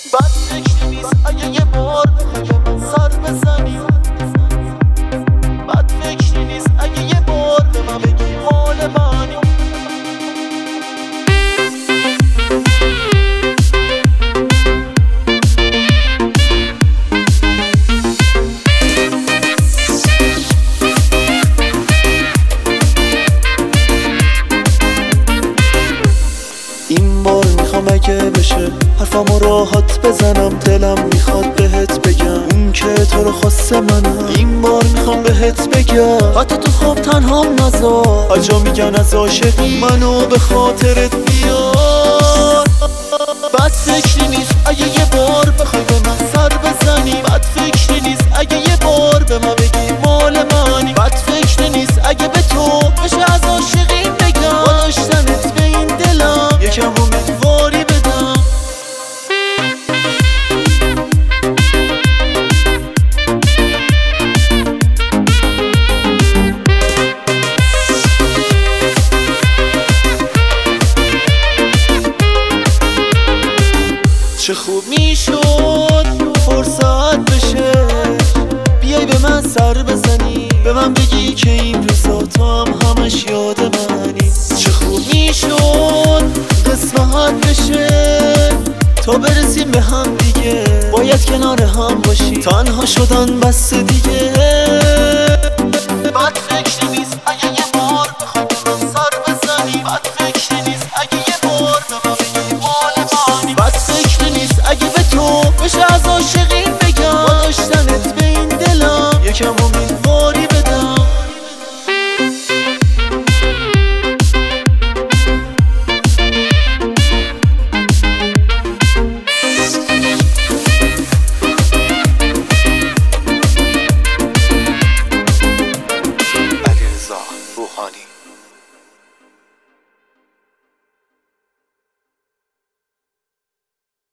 بد فکری نیست اگه یه بار بخوای به من سر بزنی. بد فکری نیست اگه یه بار به من بگی مال منی. این بار میخوام اگه بشه حرفمو راحت بزنم، دلم میخواد بهت بگم اون که تو رو خواسته منم. این بار میخوام بهت بگم حتی تو خواب تنها نذار، آجا میگن از عاشقی منو به خاطرت بیار. بد فکری نیست اگه یه بار بخوای به من سر بزنی. بد فکری نیست اگه یه بار به من بگی مال منی. بد فکری نیست اگه به تو بشه از عاشقی بگم، با داشتنت به این دلم یکم امیدواری بدم. چه خوب میشد فرصت بشه بیای به من سر بزنی، به من بگی که این روزا تو هم همش یاد منی. چه خوب میشد قسمت بشه تا برسیم به هم دیگه، باید کنار هم باشی، تنها شدن بس دیگه. بد فکری نیست اگه